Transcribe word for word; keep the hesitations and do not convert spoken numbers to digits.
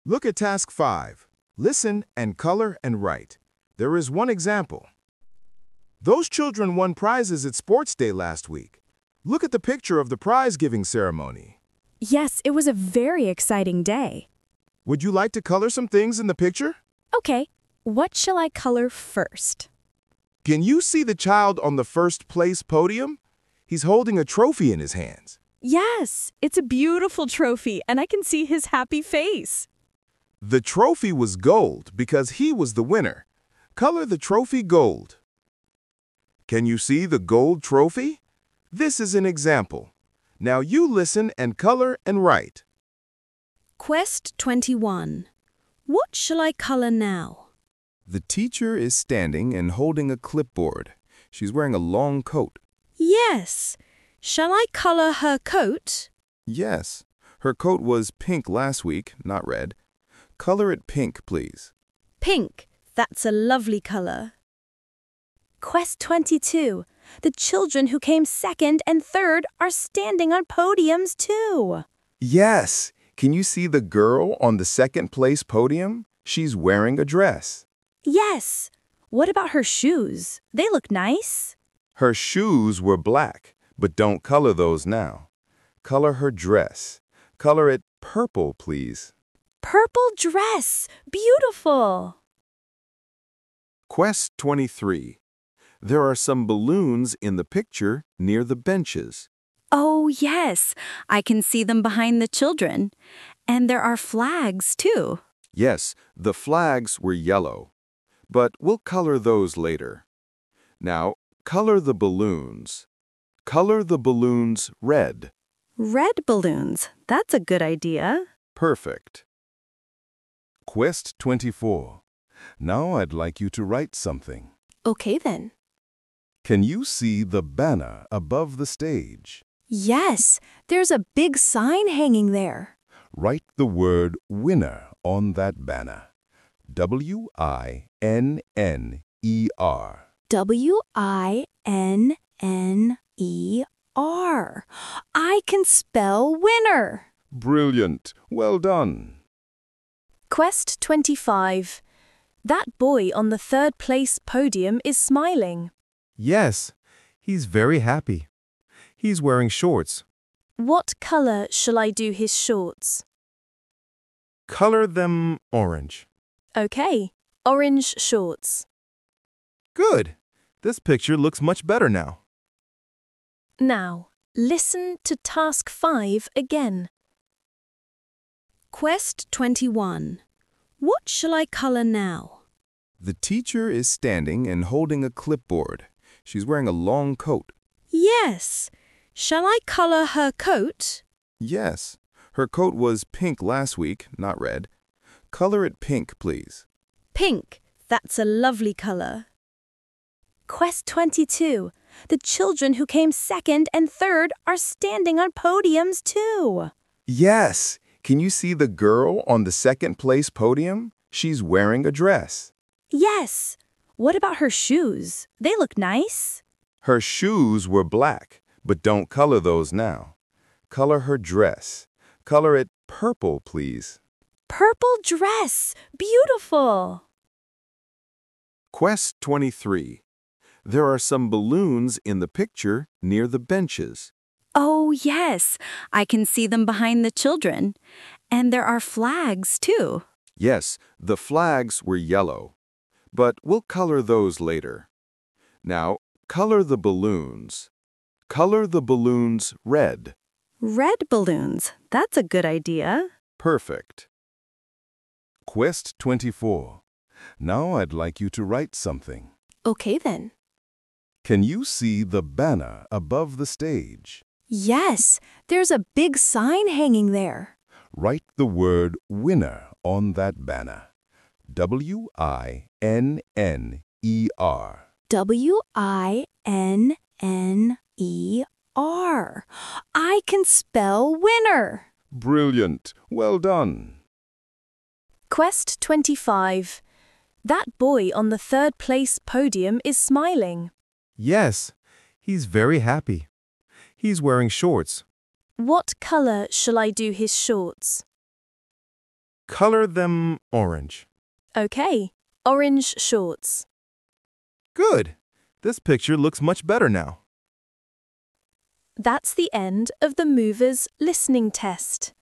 Look at task five. Listen and color and write. There is one example. Those children won prizes at Sports Day last week. Look at the picture of the prize-giving ceremony. Yes, it was a very exciting day. Would you like to color some things in the picture? Okay, what shall I color first? Can you see the child on the first place podium? He's holding a trophy in his hands. Yes, it's a beautiful trophy, and I can see his happy face. The trophy was gold because he was the winner. Color the trophy gold. Can you see the gold trophy? This is an example. Now you listen and color and write. Quest twenty-one. What shall I color now? The teacher is standing and holding a clipboard. She's wearing a long coat. Yes. Shall I color her coat? Yes. Her coat was pink last week, not red. Color it pink, please. Pink. That's a lovely color. Quest twenty-two. The children who came second and third are standing on podiums too. Yes. Can you see the girl on the second place podium? She's wearing a dress. Yes. What about her shoes? They look nice. Her shoes were black, but don't color those now. Color her dress. Color it purple, please. Purple dress. Beautiful. Quest twenty-three. There are some balloons in the picture near the benches. Oh, yes. I can see them behind the children. And there are flags, too. Yes, the flags were yellow, but we'll color those later. Now, color the balloons. Color the balloons red. Red balloons. That's a good idea. Perfect. Quest twenty-four. Now I'd like you to write something. Okay, then. Can you see the banner above the stage? Yes, there's a big sign hanging there. Write the word winner on that banner. W I N N E R. W I N N E R. I can spell winner. Brilliant. Well done. Quest twenty-five. That boy on the third place podium is smiling. Yes, he's very happy. He's wearing shorts. What color shall I do his shorts? Color them orange. Okay, orange shorts. Good. This picture looks much better now. Now, listen to task five again. Quest twenty-one. What shall I color now? The teacher is standing and holding a clipboard. She's wearing a long coat. Yes. Shall I color her coat? Yes. Her coat was pink last week, not red. Color it pink, please. Pink. That's a lovely color. Quest twenty-two. The children who came second and third are standing on podiums too. Yes. Can you see the girl on the second place podium? She's wearing a dress. Yes. What about her shoes? They look nice. Her shoes were black, but don't color those now. Color her dress. Color it purple, please. Purple dress. Beautiful. Quest twenty-three. There are some balloons in the picture near the benches. Oh, yes. I can see them behind the children. And there are flags, too. Yes, the flags were yellow, but we'll color those later. Now, color the balloons. Color the balloons red. Red balloons. That's a good idea. Perfect. Quest twenty-four. Now I'd like you to write something. Okay, then. Can you see the banner above the stage? Yes, there's a big sign hanging there. Write the word winner on that banner. W I N N E R. W I N N E R. I can spell winner. Brilliant. Well done. Quest twenty-five. That boy on the third place podium is smiling. Yes, he's very happy. He's wearing shorts. What color shall I do his shorts? Color them orange. Okay, orange shorts. Good. This picture looks much better now. That's the end of the mover's listening test.